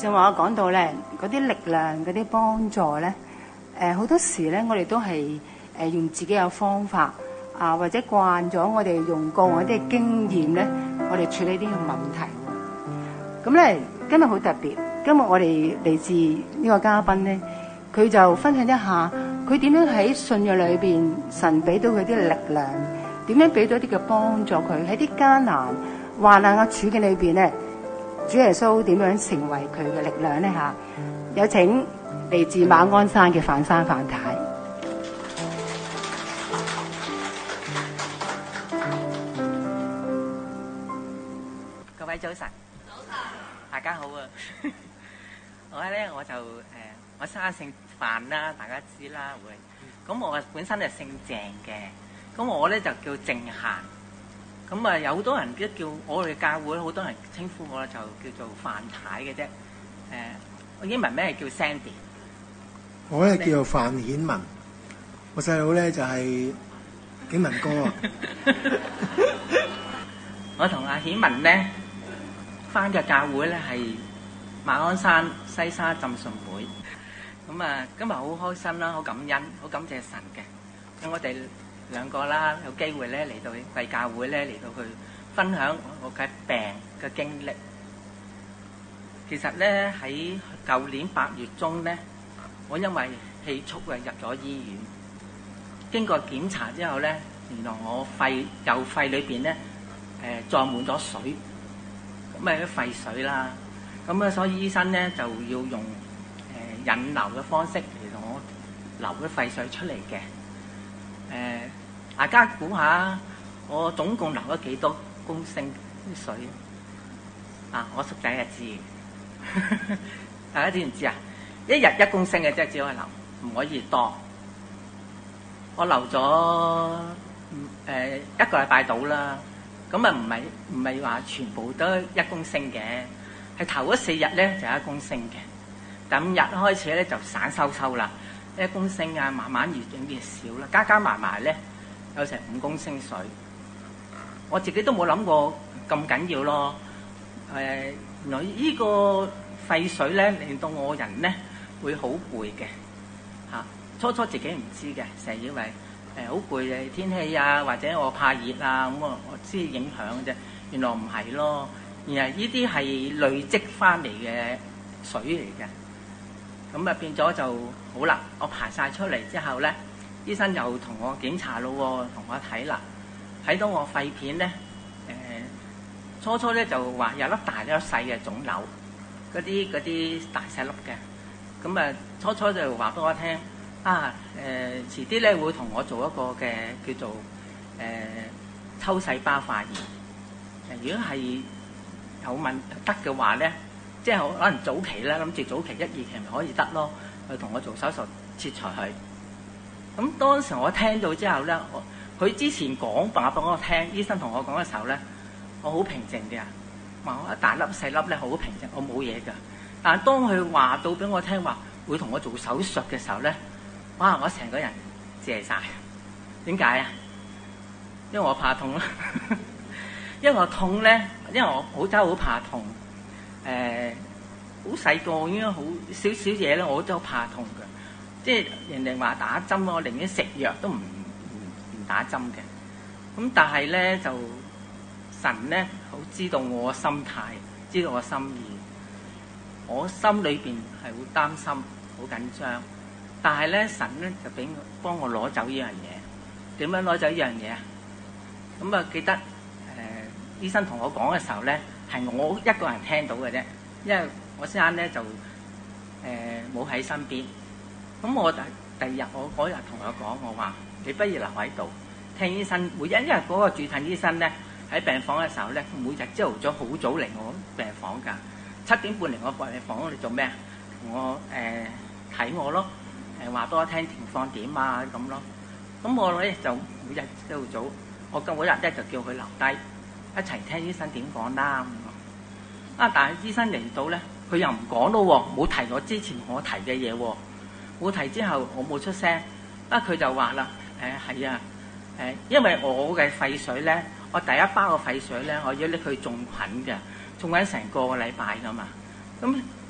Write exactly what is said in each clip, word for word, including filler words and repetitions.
正話我講到咧，嗰啲力量、嗰啲幫助咧，誒、呃、好多時咧，我哋都係誒、呃、用自己嘅方法啊，或者慣咗我哋用過我啲經驗咧，我哋處理呢個問題。咁咧今日好特別，今日我哋嚟自呢個嘉賓咧，佢就分享一下佢點樣喺信仰裏邊，神俾到佢啲力量，點樣俾到啲嘅幫助佢喺啲艱難患難嘅處境裏邊咧。主耶穌點樣成為佢嘅力量呢？吓，有請嚟自馬鞍山嘅范生范太。 各位早晨，早晨，大家好啊！我咧我就誒、呃，我生姓范啦，大家知啦會。咁我本身係姓鄭嘅，咁我咧就叫鄭嫻。咁啊，有好多人都叫我哋教會，好多人稱呼我就叫做范太嘅啫。誒、呃，我英文名係叫 Sandy。 我咧叫做范顯文，我細佬咧就係景文哥啊。 我同阿顯文咧返嘅教會咧係馬鞍山西沙浸信會。咁啊，今日好開心啦，好感恩，好感謝神嘅。咁我哋兩個啦，有機會咧嚟到為教會咧嚟到去分享我嘅病嘅經歷。其實咧喺舊年八月中咧，我因為氣促啊入咗醫院，經過檢查之後咧，原來我肺右肺裏邊咧誒撞滿咗水，咁咪啲廢水啦。咁啊，所以醫生咧就要用誒、呃、引流嘅方式嚟同我流啲廢水出嚟嘅。誒、呃，大家估下，我總共流咗幾多公升啲水？啊，我叔仔就知，大家知唔知啊？一日一公升嘅啫，只可以流，唔可以多。我流咗誒、呃、一個禮拜到啦，咁啊唔係唔係話全部都一公升嘅，係頭嗰四日咧就一公升嘅，第五日開始咧就散收收啦。一公升啊，慢慢越整越少啦，加加埋埋咧有成五公升水。我自己都冇諗過咁緊要咯。誒、呃，原來呢個廢水咧令到我人咧會好攰嘅嚇。初初自己唔知嘅，成日以為誒好攰嘅天氣啊，或者我怕熱啊咁啊，我知影響嘅啫。原來唔係咯，原來呢啲係累積翻嚟嘅水嚟嘅。咁啊變咗就好啦，我排晒出嚟之後咧，醫生又同我檢查咯喎，同我睇啦，睇到我肺片咧，誒、呃、初初咧就話有粒大有粒細嘅腫瘤，嗰啲嗰啲大細粒嘅，咁啊初初就話俾我聽，啊誒、呃、遲啲咧會同我做一個嘅叫做誒、呃、抽細胞化驗，如果係有問得嘅話咧。即係可能早期咧，諗住早期一二期咪可以得咯，去同我做手術切除佢。咁當時我聽到之後咧，佢之前講話俾我聽，醫生同我講嘅時候咧，我好平靜嘅，話我一大粒細粒咧好平靜，我冇嘢㗎。但係當佢話到俾我聽話會同我做手術嘅時候咧，哇！我成個人謝晒。點解啊？因為我怕痛咯，因為我痛咧，因為我好真係好怕痛。誒好細個已經好少少嘢咧，我都怕痛嘅。即係人哋話打針，我寧願食藥都唔唔唔打針嘅。咁但係咧就神咧好知道我嘅心態，知道我心意。我心裏邊係好擔心、好緊張，但係咧神咧就俾我幫我攞走呢樣嘢。點樣攞走呢樣嘢啊？咁啊記得誒、呃、醫生同我講嘅時候咧。係我一個人聽到嘅啫，因為我先生咧就誒冇喺身邊。咁我第第二日我嗰日同佢講，我話你不如留喺度聽醫生。每日因為嗰個主診醫生咧喺病房嘅時候咧，每日朝頭早好早嚟我病房㗎，七點半嚟我病房嚟做咩啊？我誒睇、呃、我咯，誒話俾我聽情況點啊咁咯。咁我咧就每日朝頭早，我今嗰日咧就叫佢留低。一齊聽醫生點講啦咁啊！但係醫生嚟到咧，佢又唔講咯喎，冇提我之前我提嘅嘢喎，冇提之後我冇出聲，啊佢就話啦，誒係啊，誒因為我嘅肺水咧，我第一包嘅肺水咧，我要拎佢種菌嘅，種緊成個個禮拜噶嘛，咁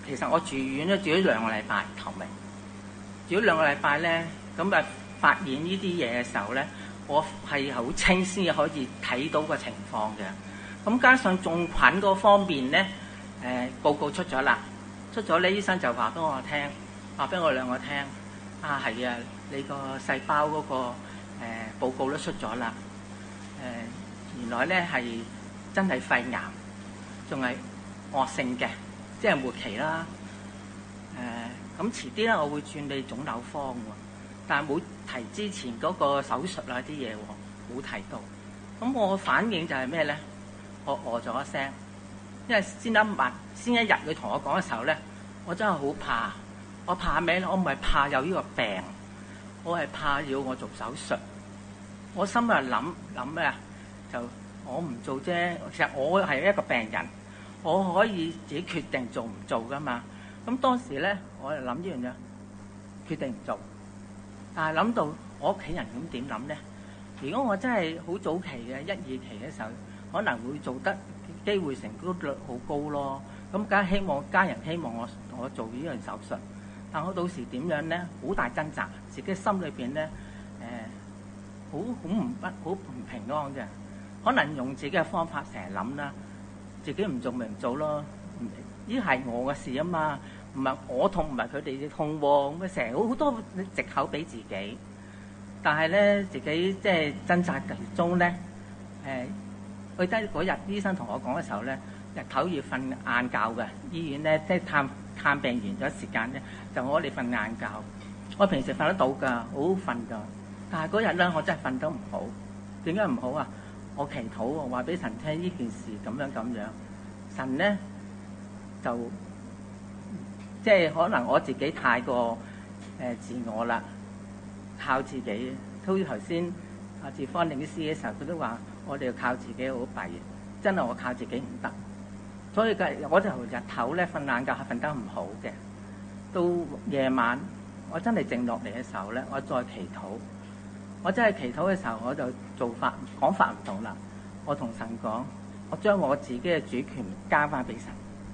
其實我住院咧住咗兩個禮拜頭尾，住咗兩個禮拜咧，咁啊發現呢啲嘢嘅時候咧，我係好清先可以睇到個情況嘅。咁加上種菌嗰方面咧，誒、呃、報告出咗啦，出咗咧醫生就話俾我聽，話俾我兩個聽，啊係啊，你個細胞嗰、那個誒、呃、報告都出咗啦，誒、呃、原來咧係真係肺癌，仲係惡性嘅，即係末期啦。誒咁遲啲咧，我會轉你腫瘤科喎，但係冇提之前嗰個手術啊啲嘢喎，冇提到。咁我反應就係咩咧？我餓咗一聲，因為先一晚先一日佢同我講嘅時候咧，我真係好怕。我怕咩咧？我唔係怕有呢個病，我係怕要我做手術。我心入諗諗咩啊？就我唔做啫。其實我係一個病人，我可以自己決定做唔做噶嘛。咁當時咧，我就諗呢樣嘢，決定唔做。但係諗到我屋企人咁點諗咧？如果我真係好早期嘅一二期嘅時候，可能會做得機會成功率好高咯。咁梗係希望家人希望我我做呢樣手術，但我到時點樣咧？好大掙扎，自己心裏邊咧誒好好唔不好唔平安嘅。可能用自己嘅方法成日諗啦，自己唔做咪唔做咯。呢係我嘅事啊嘛，唔係我痛唔係佢哋痛喎。咁啊成日好好多藉口俾自己，但係咧自己即係掙扎其中咧誒。佢得嗰日醫生同我講嘅時候咧，日頭要瞓晏覺嘅。醫院咧即係探探病完咗時間咧，就我哋瞓晏覺。我平時瞓得到㗎，好好瞓㗎。但係嗰日咧，我真係瞓得唔好。點解唔好啊？我祈禱喎，話俾神聽呢件事咁樣咁樣。神咧就即係可能我自己太過誒、呃、自我啦，靠自己。好似頭先阿志芳領師嘅時候，佢都話。我哋要靠自己好弊嘅，真係我靠自己唔得，所以嘅我就日頭咧瞓晏覺係瞓得唔好嘅。到夜晚我真係靜落嚟嘅時候咧，我再祈禱。我真係祈禱嘅時候，我就做法講法唔同啦。我同神講，我將我自己嘅主權交翻俾神。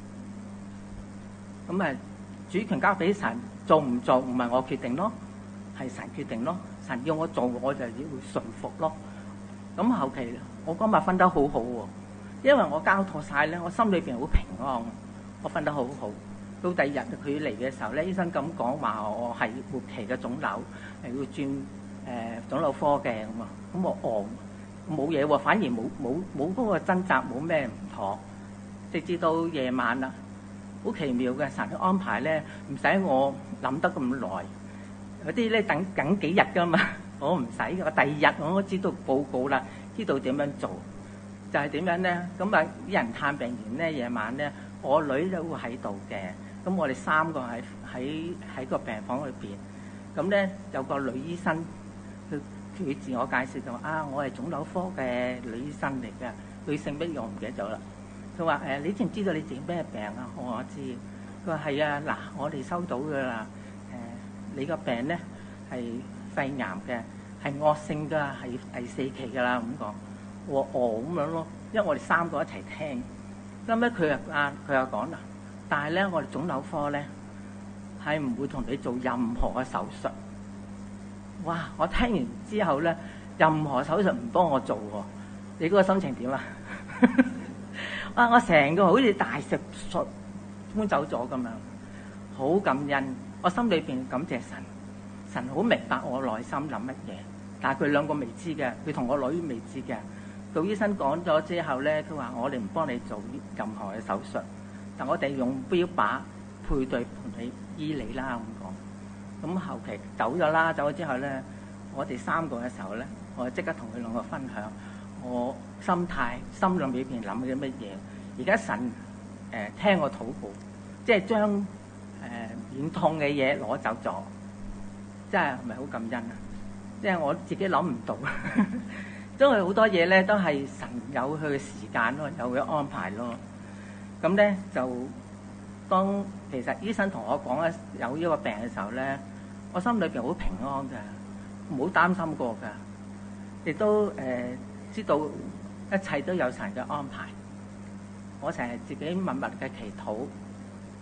咁啊，主權交俾神，做唔做唔係我決定咯，係神決定咯。神要我做，我就要順服咯。咁後期我嗰晚瞓得好好喎，因為我交託晒咧，我心裏邊好平安，我瞓得好好。到第二日佢嚟嘅時候咧，醫生咁講話我係末期嘅腫瘤，係要轉誒、呃、腫瘤科嘅咁啊。咁我戇冇嘢喎，反而冇冇冇嗰個掙扎，冇咩唔妥。直至到夜晚啦，好奇妙嘅神嘅安排咧，唔使我諗得咁耐。有啲咧等等幾日噶嘛。我唔使，我第二日我都知道報告啦，知道點樣做，就係、是、點樣咧？咁啊，啲人探病完咧，夜晚咧，我女都會喺度嘅。咁我哋三個喺喺喺個病房裏邊。咁咧有個女醫生，佢佢自我介紹就話：啊，我係腫瘤科嘅女醫生嚟嘅，佢姓乜我唔記得咗啦。佢話：誒、呃，你知唔知道你自己咩病啊？我話我知。佢話係啊，嗱，我哋收到㗎啦。誒、呃，你個病咧係肺癌嘅，係惡性㗎，係第四期㗎啦咁講。我話哦咁樣咯，因為我哋三個一齊聽。咁咧佢又啊佢又講啦，但係咧我哋腫瘤科咧係唔會同你做任何嘅手術。哇！我聽完之後咧，任何手術唔幫我做喎，你嗰個心情點啊？哇！我成個好似大石摔搬走咗咁樣，好感恩。我心裏邊感謝神。神好明白我內心諗乜嘢，但係佢兩個未知嘅，佢同我女未知嘅。到醫生講咗之後咧，佢話我哋唔幫你做任何嘅手術，但我哋用標靶配對同你醫你啦咁講。咁後期走咗啦，走咗之後咧，我哋三個嘅時候咧，我即刻同佢兩個分享我心態、心裏邊諗嘅乜嘢。而家神誒、呃、聽我禱告，即係將誒軟痛嘅嘢攞走咗。真係咪好感恩啊！即係我自己諗唔到，因為好多嘢咧都係神有佢嘅時間咯，有佢安排咯。咁咧就當其實醫生同我講咧有呢個病嘅時候咧，我心裏邊好平安㗎，唔好擔心過㗎，亦都誒、呃、知道一切都有神嘅安排。我成日自己默默嘅祈禱，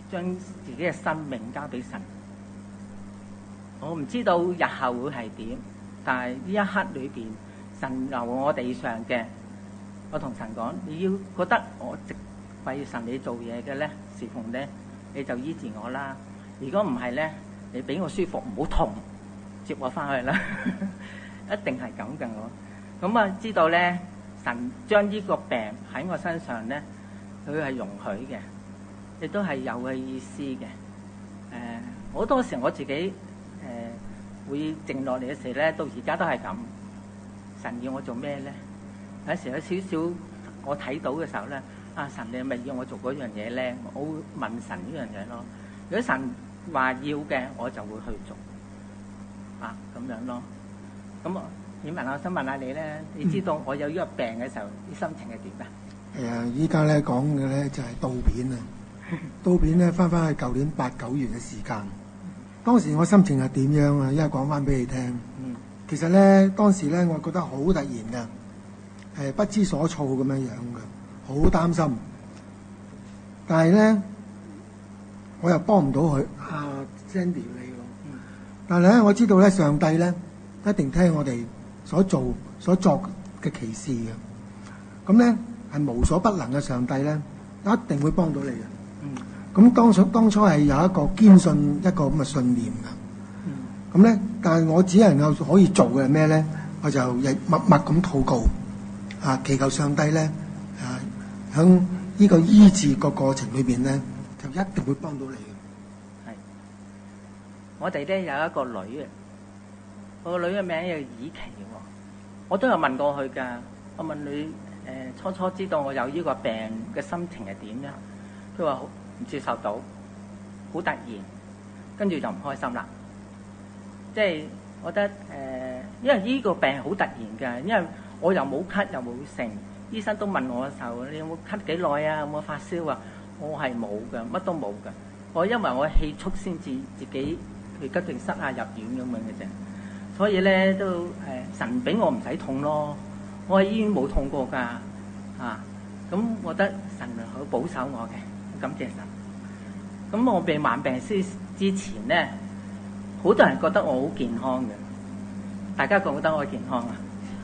將自己嘅生命交俾神。我唔知道日後會係點，但係呢一刻裏邊，神留我地上嘅，我同神講：你要覺得我值為神你做嘢嘅咧，侍奉咧，你就醫治我啦。如果唔係咧，你俾我舒服，唔好痛，接我翻去啦。一定係咁嘅我。咁啊，知道咧，神將呢個病喺我身上咧，佢係容許嘅，亦都係有嘅意思嘅。誒、呃，好多時我自己誒、呃、會靜落嚟嘅時咧，到而家都係咁。神要我做咩咧？有時有少少我睇到嘅時候咧，啊，神你係咪要我做嗰樣嘢咧？我會問神呢樣嘢咯。如果神話要嘅，我就會去做。啊，咁樣咯。咁我。你問我想問下你咧，你知道我有呢個病嘅時候，啲心情係點啊？ 係啊，依家咧講嘅咧就係刀片啊，刀片咧翻翻去舊年八九月嘅時間，當時我心情係點樣啊？依家講翻俾你聽。嗯，其實咧當時咧，我覺得好突然㗎，係不知所措咁樣樣嘅，好擔心。但係咧，我又幫唔到佢啊 Sandy 你咯。嗯，但係咧，我知道咧，上帝咧一定聽我哋所做所作嘅奇事嘅，咁咧係無所不能嘅上帝咧，一定會幫到你嘅。嗯，咁當初當初係有一個堅信一個咁嘅信念嘅。嗯，咁咧，但係我只能夠可以做嘅係咩咧？我就日默默咁禱告，啊，祈求上帝咧，啊，響呢個醫治個過程裏邊咧，就一定會幫到你嘅。 係，我哋咧有一個女啊。我個女嘅名叫以琪喎，我都有問過佢㗎。我問你誒、呃、初初知道我有呢個病嘅心情係點咧？佢話唔接受到，好突然，跟住就唔開心啦。即係我覺得誒、呃，因為呢個病係好突然㗎，因為我又冇咳又冇剩，醫生都問我嘅時候，你有冇咳幾耐啊？有冇發燒啊？我係冇㗎，乜都冇㗎。我因為我氣促先至自己去急症室啊入院咁樣嘅啫。所以咧都誒、呃、神俾我唔使痛咯，我喺醫院冇痛過㗎啊！咁我覺得神好保守我嘅，感謝神。咁我被患病之之前咧，好多人覺得我好健康嘅，大家覺唔覺得我健康啊？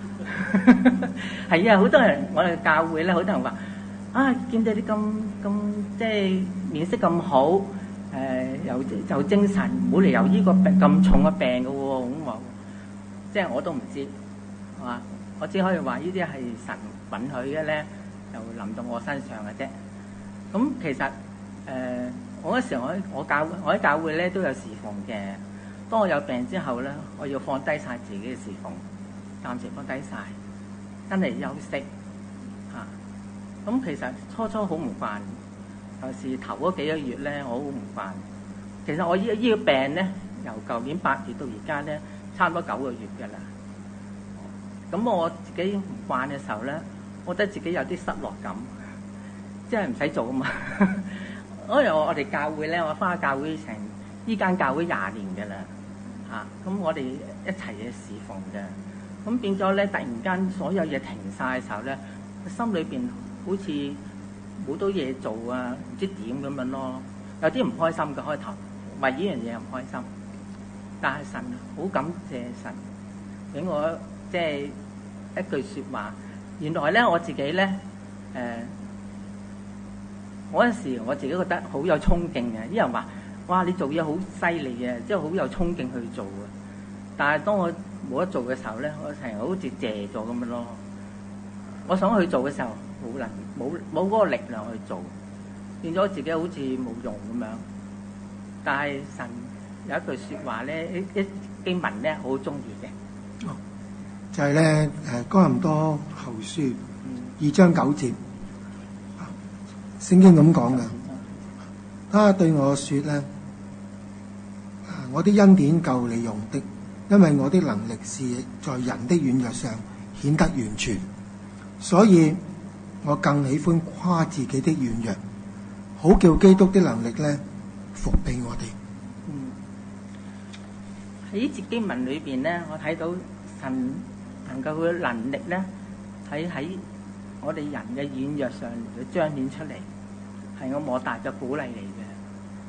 係啊，好多人我哋教會咧，好多人話啊，見到你咁咁即係面色咁好，誒、呃、又又精神，冇理由呢個病咁重嘅病嘅喎，咁話。即係我都唔知，係嘛？我只可以話呢啲係神允許嘅咧，就臨到我身上嘅啫。咁其實誒、呃，我嗰時我我教我喺教會咧都有侍奉嘅。當我有病之後咧，我要放低晒自己嘅侍奉，暫時放低晒，真係休息嚇。咁、啊、其實初初好唔慣，尤其是頭嗰幾個月咧，我好唔慣。其實我依依個病咧，由舊年八月到而家咧。差唔多九個月㗎啦，咁我自己唔慣嘅時候咧，我覺得自己有啲失落感，即係唔使做啊嘛。因為我我哋教會咧，我返教會成依間教會廿年㗎啦，嚇、啊，咁我哋一齊嘅侍奉嘅，咁變咗咧，突然間所有嘢停晒嘅時候咧，心裏邊好似冇到嘢做啊，唔知點咁樣咯，有啲唔開心嘅開頭，為呢樣嘢唔開心。但係神好感謝神俾我即係一句説話，原來咧我自己咧誒嗰陣時我自己覺得好有衝勁嘅，啲人話：哇，你做嘢好犀利嘅，即係好有衝勁去做嘅。但係當我冇得做嘅時候咧，我成日好似謝咗咁樣咯。我想去做嘅時候冇能冇冇嗰個力量去做，變咗自己好似冇用咁樣。但係神有一句説話咧，一一經文咧，我好中意嘅。哦， 就係咧誒哥林多後書二章九節，聖經咁講嘅。他對我説咧：我的恩典夠你用的，因為我的能力是在人的軟弱上顯得完全，所以我更喜歡誇自己的軟弱，好叫基督的能力咧服俾我哋。 喺呢節經文裏邊咧，我睇到神能夠佢嘅能力咧，喺喺我哋人嘅軟弱上嚟彰顯出嚟，係我莫大嘅鼓勵嚟嘅。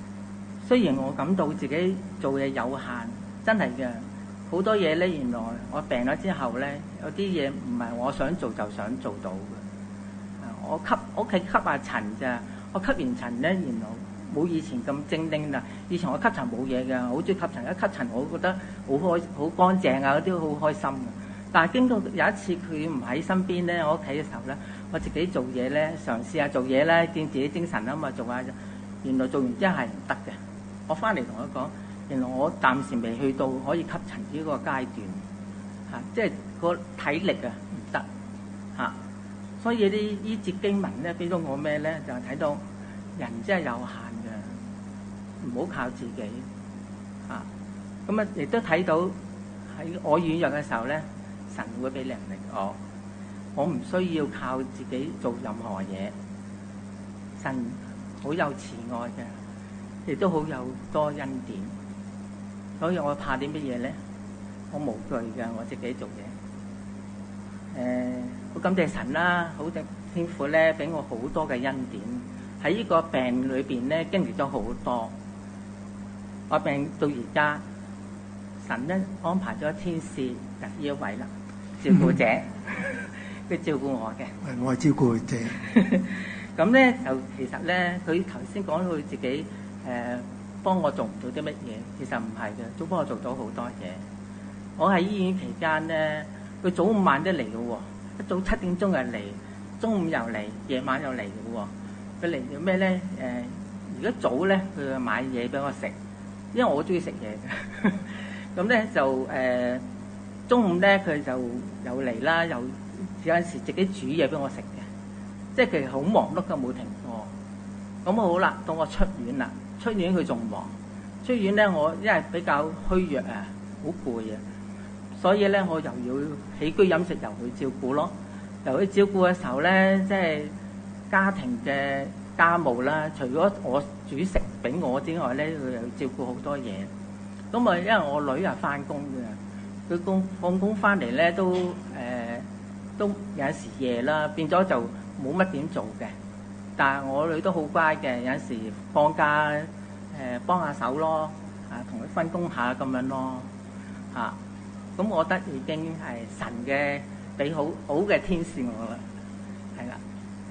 雖然我感到自己做嘢有限，真係嘅，好多嘢咧，原來我病咗之後咧，有啲嘢唔係我想做就想做到嘅。我吸屋企吸下塵咋，我吸完塵咧，原來冇以前咁精靈啦。以前我吸塵冇嘢㗎，好中意吸塵，一吸塵我覺得好開好乾淨啊，嗰啲好開心嘅。但係經過有一次佢唔喺身邊咧，我屋企嘅時候咧，我自己做嘢咧，嘗試下做嘢咧，見自己精神啊嘛，做下，原來做完之後係唔得嘅。我翻嚟同佢講，原來我暫時未去到可以吸塵呢個階段，嚇、啊，即係個體力啊唔得嚇。所以啲呢節經文咧，俾到我咩咧？就係、是、睇到人真係有限嘅，唔好靠自己嚇。咁啊，亦都睇到喺我軟弱嘅時候咧，神會俾能力我，我唔需要靠自己做任何嘢。神好有慈愛嘅，亦都好有多恩典。所以我怕啲乜嘢咧？我無懼嘅，我自己做嘢。誒、呃，好感謝神啦，好嘅天父咧，俾我好多嘅恩典。喺呢個病裏邊咧，經歷咗好多。我病到而家，神咧安排咗天使就呢一位啦，照顧者，佢照顧我嘅。 係，我係照顧者。 咁咧就其實咧，佢頭先講到佢自己誒、呃、幫我做唔到啲乜嘢，其實唔係嘅，都幫我做到好多嘢。我喺醫院期間咧，佢早午晚都嚟嘅喎，一早七點鐘就嚟，中午又嚟，夜晚又嚟嘅喎。佢嚟做咩咧？誒、呃，如果早咧，佢就買嘢俾我食，因為我中意食嘢嘅。咁咧就誒、呃、中午咧，佢就又嚟啦，又有陣時自己煮嘢俾我食嘅。即係佢好忙碌嘅，冇停過。咁好啦，到我出院啦，出院佢仲忙。出院咧，我因為比較虛弱啊，好攰啊，所以咧我又要起居飲食又去照顧咯。又去照顧嘅時候咧，即係家庭嘅家務啦，除咗我煮食俾我之外咧，佢又要照顧好多嘢。咁啊，因為我女啊翻工嘅，佢工放工翻嚟咧都誒、呃、都有陣時夜啦，變咗就冇乜點做嘅，但係我女都好乖嘅，有陣時放假誒、呃、幫下手咯，啊同佢分工下咁樣咯，嚇、啊，咁我覺得已經係神嘅俾好好嘅天使我啦，係啦，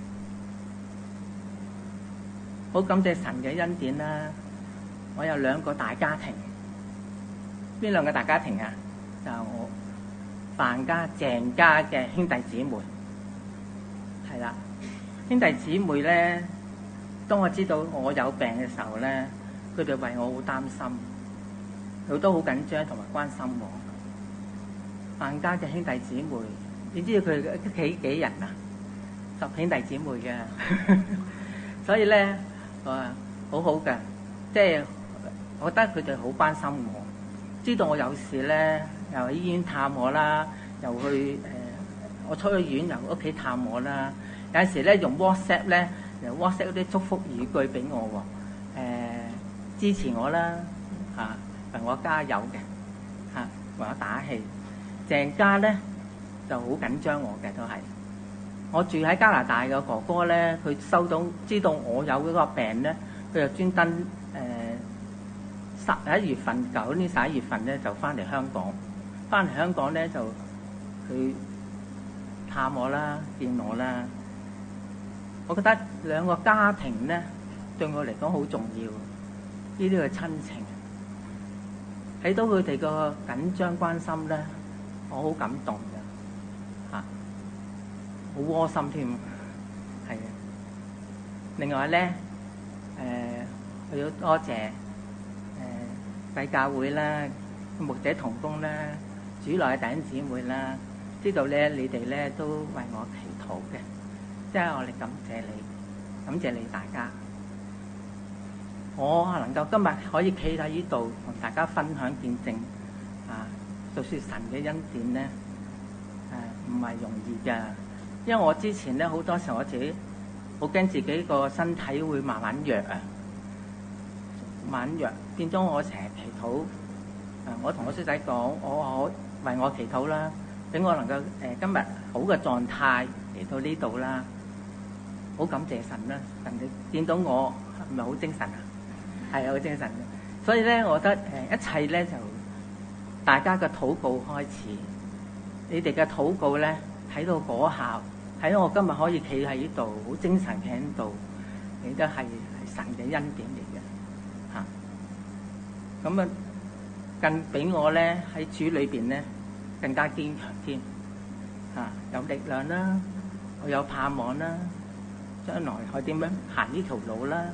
好感謝神嘅恩典啦。我有兩個大家庭，邊兩個大家庭啊？就係、我范家、鄭家嘅兄弟姊妹。係啦，兄弟姊妹咧，當我知道我有病嘅時候咧，佢哋為我好擔心，佢都好緊張同埋關心我。范家嘅兄弟姊妹，你知道佢屋企幾人啊？十兄弟姊妹嘅，所以咧，誒好好嘅，即係我覺得佢哋好關心我，知道我有事咧，又喺醫院探我啦，又去誒。呃我出咗院由屋企探我啦，有陣時咧用 WhatsApp 咧，又 WhatsApp 嗰啲祝福語句俾我喎、呃，支持我啦，嚇、啊、為我加油嘅，嚇、啊、為我打氣。鄭家咧就好緊張我嘅都係，我住喺加拿大嘅哥哥咧，佢收到知道我有嗰個病咧，佢就專登誒十一月份舊年十一月份咧就翻嚟香港，翻嚟香港咧就佢探我啦，見我啦。我覺得兩個家庭咧對我嚟講好重要，呢啲嘅親情，睇到佢哋個緊張關心咧，我好感動嘅，嚇、啊，好窩心添，係啊。另外咧，誒、呃，我要多謝誒貴、呃、教會啦、牧者同工啦、主內嘅弟兄姊妹啦。知道咧，你哋咧都為我祈禱嘅，即係我哋感謝你，感謝你大家。我能夠今日可以企喺呢度同大家分享見證，啊，就算神嘅恩典咧，誒唔係容易㗎，因為我之前咧好多時候我自己好驚自己個身體會慢慢弱啊，慢慢弱，變咗我成日祈禱，誒、啊，我同我師仔講，我我為我祈禱啦。俾我能夠誒、呃、今日好嘅狀態嚟到呢度啦，好感謝神啦！神你見到我係咪好精神啊？ 係好精神嘅。所以咧，我覺得誒、呃、一切咧就大家嘅禱告開始，你哋嘅禱告咧睇到果效，睇到我今日可以企喺呢度，好精神企喺度，你都係係神嘅恩典嚟嘅嚇。咁啊，更俾我咧喺主裏邊咧更加堅強添嚇，有力量啦，我有盼望啦，將來可以點樣行呢條路啦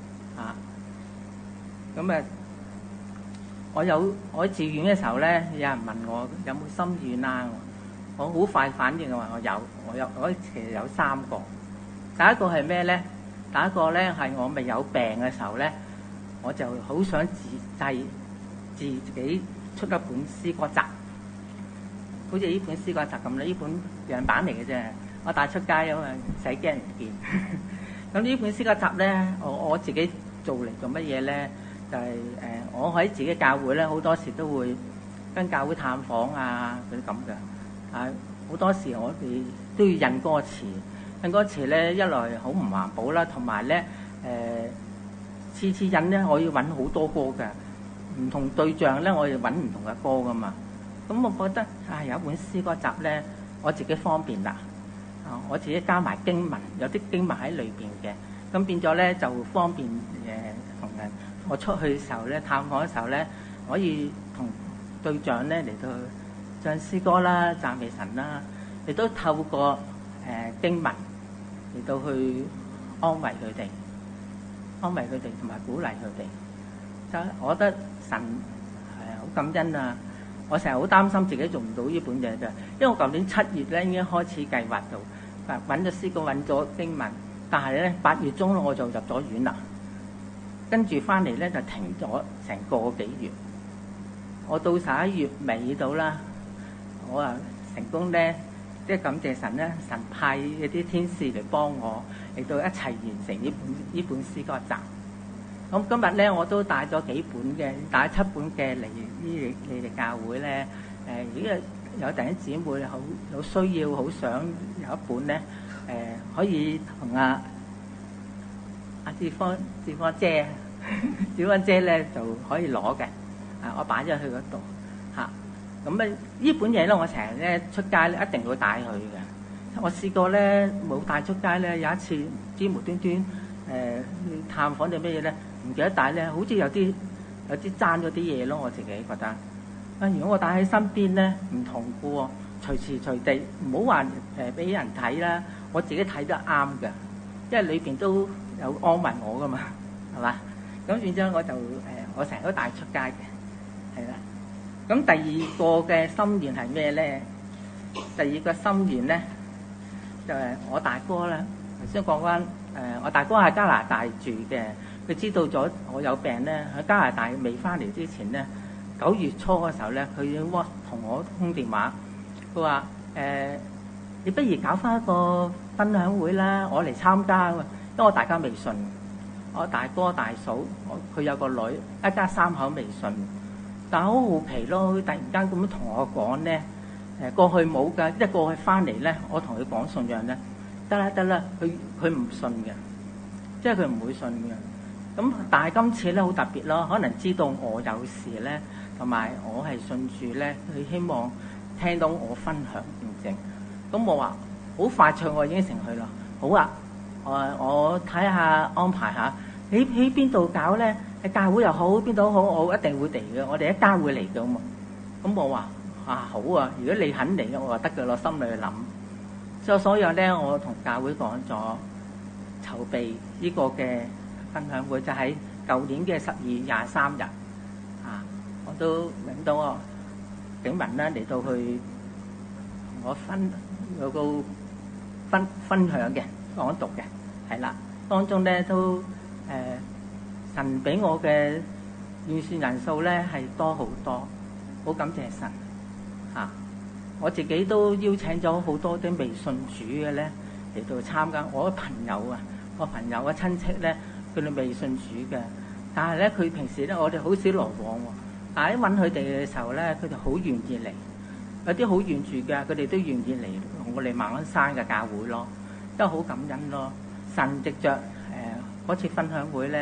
嚇。咁啊，我有我喺寺院嘅時候咧，有人問我有冇心願啊，我好快反應嘅話我有，我有我其實有三個。第一個係咩咧？第一個咧係我未有病嘅時候咧，我就好想自製自己出一本詩歌集，好似呢本詩歌集咁咧，呢本樣板嚟嘅啫，我帶出街啊嘛，唔使驚人見。咁呢本詩歌集咧，我我自己做嚟做乜嘢咧？就係、是、誒、呃，我喺自己教會咧，好多時都會跟教會探訪啊嗰啲咁嘅。啊，好多時我哋都要印歌詞，印歌詞咧一來好唔環保啦，同埋咧誒次次印咧我要揾好多歌嘅，唔同對象咧我要揾唔同嘅歌噶嘛。咁我覺得啊有一本詩歌集咧，我自己方便啦。啊，我自己加埋經文，有啲經文喺裏邊嘅，咁變咗咧就方便誒同人。我出去嘅時候咧，探訪嘅時候咧，可以同對象咧嚟到唱詩歌啦、讚美神啦，亦都透過誒、呃、經文嚟到去安慰佢哋、安慰佢哋同埋鼓勵佢哋。就我覺得神係好感恩啊！我成日好擔心自己做唔到呢本嘢嘅，因為我舊年七月咧已經開始計劃到，揾咗詩歌、揾咗經文，但係咧八月中我就入咗院啦。跟住翻嚟咧就停咗成個幾月，我到十一月尾到啦，我啊成功咧，即係感謝神咧，神派一啲天使嚟幫我，嚟到一齊完成呢本呢本詩歌集。咁今日咧我都帶咗幾本嘅，帶七本嘅嚟呢你哋教會咧。誒、呃，如果有弟兄姊妹好有需要，好想有一本咧，誒、呃、可以同阿阿志芳、志芳姐、志芳姐咧就可以攞嘅。啊，我擺咗去嗰度嚇。咁啊，呢本嘢咧，我成日咧出街咧一定會帶佢嘅。我試過咧冇帶出街咧，有一次唔知無端端誒、呃、探訪定咩嘢咧，唔記得帶咧，好似有啲有啲爭咗啲嘢咯。我自己覺得啊，如果我帶喺身邊咧，唔同嘅喎，隨時隨地唔好話誒俾人睇啦，我自己睇得啱嘅，因為裏邊都有安慰我噶嘛，係嘛？咁變咗我就誒、呃，我成日都帶出街嘅，係啦。咁第二個嘅心願係咩咧？第二個心願咧，就係、是、我大哥啦。頭先講翻誒，我大哥喺加拿大住嘅，佢知道咗我有病咧，喺加拿大未翻嚟之前咧，九月初嘅時候咧，佢已經同我通電話，佢話誒，你不如搞翻一個分享會啦，我嚟參加，因為我大家未信，我大哥大嫂，佢有個女，一家三口未信，但係好好奇咯，佢突然間咁樣同我講咧，誒過去冇㗎，一過去翻嚟咧，我同佢講信仰咧，得啦得啦，佢佢唔信嘅，即係佢唔會信嘅。咁但係今次咧好特別咯，可能知道我有事咧，同埋我係信住咧，佢希望聽到我分享見證。咁我話好快脆，我應承佢啦。好啊，我我睇下安排下，喺喺邊度搞咧？喺教會又好，邊度好，我一定會嚟嘅。我哋一家會嚟嘅嘛。咁我話啊好啊，如果你肯嚟嘅，我話得嘅咯，心裏去諗。所所以咧，我同教會講咗籌備呢個嘅分享會，就喺舊年嘅十二月廿三日啊，我都領到我警民咧嚟到去我分有個分分享嘅講讀嘅，係啦，當中咧都誒、呃、神俾我嘅預算人數咧係多好多，好感謝神嚇、啊。我自己都邀請咗好多啲未信主嘅咧嚟到參加。我嘅朋友啊，我朋友嘅親戚咧，佢哋未信主嘅，但係咧佢平時咧我哋好少來往喎。但係一揾佢哋嘅時候咧，佢哋好願意嚟。有啲好遠住嘅，佢哋都願意嚟同我哋馬鞍山嘅教會咯，都好感恩咯。神藉著誒嗰次分享會咧，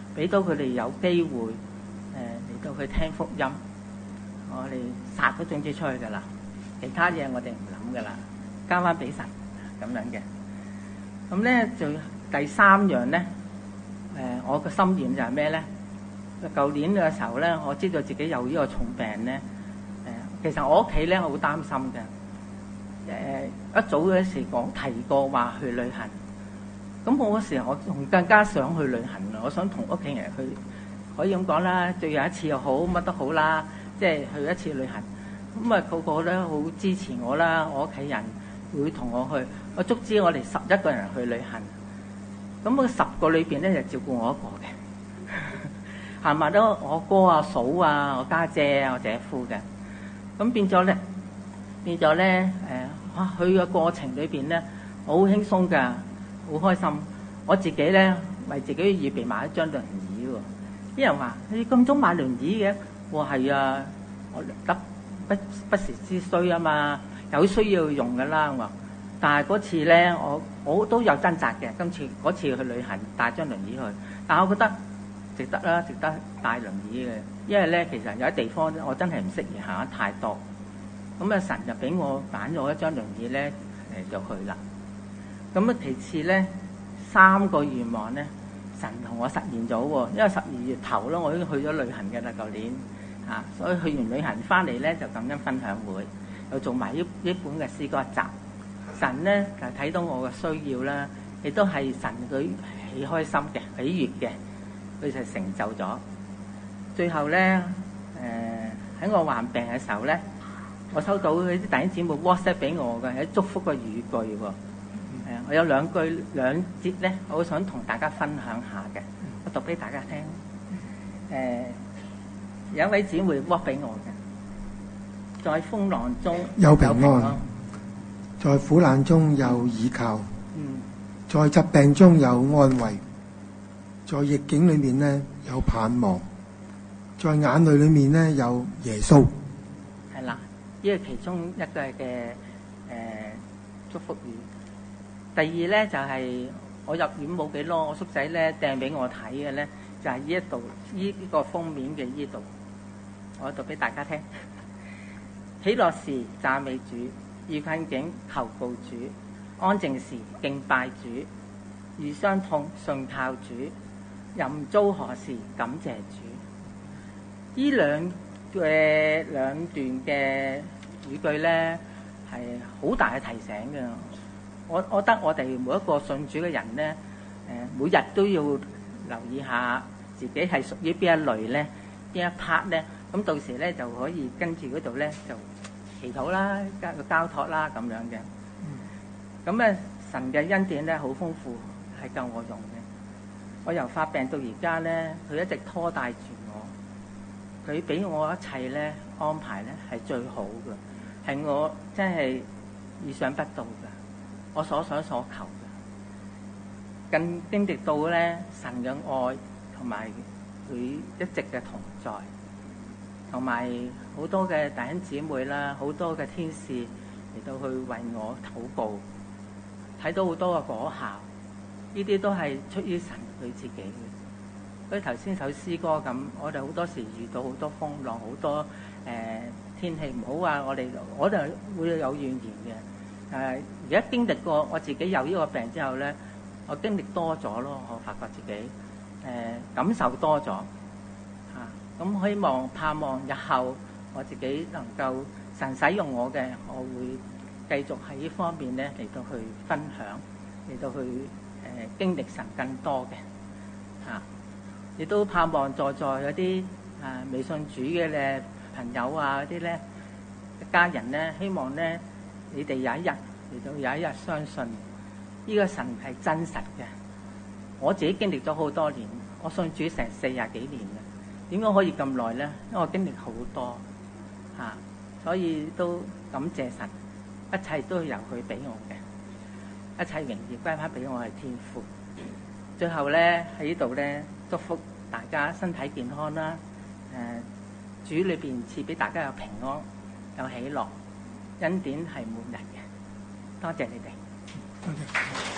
俾到佢哋有機會誒嚟、呃、到去聽福音，我哋撒咗種子出去噶啦，其他嘢我哋唔諗噶啦，交翻俾神咁樣嘅。咁咧就第三樣咧，誒、呃、我嘅心願就係咩咧？舊年嘅時候咧，我知道自己有呢個重病咧，誒、呃、其實我屋企咧好擔心嘅。誒、呃、一早嗰時講提過話去旅行，咁我嗰時我仲更加想去旅行啊！我想同屋企人去，可以咁講啦，最後一次又好，乜都好啦，即係去一次旅行。咁啊個個咧好支持我啦，我屋企人會同我去。我足知我哋十一個人去旅行，咁嗰十個裏邊咧就照顧我一個嘅，行埋都我哥啊、嫂啊、我家姐啊、我姐夫嘅。咁變咗咧，變咗咧誒，哇！去嘅過程裏邊咧，好輕鬆㗎，好開心。我自己咧為自己預備買一張輪椅喎。啲人話：你咁早買輪椅嘅？我話係啊，我得不不時之需啊嘛，有需要用㗎啦。我話，但係嗰次咧，我我都有掙扎嘅。今次嗰次去旅行帶張輪椅去，但係我覺得值得啦，值得帶輪椅嘅，因為咧其實有啲地方我真係唔適宜行得太多。咁啊，神就俾我揀咗一張輪椅咧，誒就去啦。咁啊，其次咧三個願望咧，神同我實現咗喎。因為十二月頭咯，我已經去咗旅行嘅啦，舊年啊，所以去完旅行翻嚟咧就感恩分享會，又做埋呢呢本嘅詩歌集。神咧就睇到我嘅需要啦，亦都係神佢喜開心嘅、喜悅嘅，佢就成就咗。最後咧，誒喺我患病嘅時候咧，我收到啲弟兄姊妹 WhatsApp 俾我嘅，係祝福嘅語句喎。誒，我有兩句兩節咧，我好想同大家分享下嘅，我讀俾大家聽。誒，有一位姊妹 WhatsApp 俾我嘅，在風浪中有平安，在苦難中有倚靠， 嗯， 在疾病中有安慰，在逆境裏面呢有盼望，在眼淚裏面呢有耶穌。 係啦。呢個其中一個嘅誒、呃、祝福語。第二咧就係、是、我入院冇幾耐，我叔仔咧掟俾我睇嘅咧，就係呢一度呢個封面嘅呢度，我讀俾大家聽。喜樂時讚美主，遇困境求告主，安靜時敬拜主，遇傷痛信靠主，任遭何時感謝主。呢兩嘅兩段嘅語句咧係好大嘅提醒嘅。我我覺得我哋每一個信主嘅人咧，誒每日都要留意下自己係屬於邊一類咧，邊一 part 咧，咁到時咧就可以跟住嗰度咧就祈禱啦，加個交託啦咁樣嘅。咁咧神嘅恩典咧好豐富，係夠我用嘅。我由發病到而家咧，佢一直拖帶住我。佢俾我一切咧安排咧係最好嘅，係我真係意想不到嘅，我所想所求嘅，更經歷到咧神嘅愛同埋佢一直嘅同在，同埋好多嘅弟兄姊妹啦，好多嘅天使嚟到去為我禱告，睇到好多嘅果效，呢啲都係出於神佢自己嘅。所以頭先首詩歌咁，我哋好多時遇到好多風浪，好多誒、呃、天氣唔好啊！我哋我哋會有怨言嘅。誒而家經歷過我自己有呢個病之後咧，我經歷多咗咯，我發覺自己誒、呃、感受多咗嚇。咁、啊、希望盼望日後我自己能夠神使用我嘅，我會繼續喺呢方面咧嚟到去分享，嚟到去誒、呃、經歷神更多嘅嚇。啊亦都盼望在座有啲啊未信主嘅咧朋友啊，嗰啲咧家人咧，希望咧你哋有一日嚟到有一日相信呢個神係真實嘅。我自己經歷咗好多年，我信主成四廿幾年嘅，點解可以咁耐咧？因為我經歷好多嚇、啊，所以都感謝神，一切都由佢俾我嘅，一切榮耀歸翻俾我係天父。最後咧喺呢度咧。祝福大家身體健康啦！誒、呃，主裏邊賜俾大家有平安、有喜樂，恩典係滿人嘅。多謝你哋。 多謝。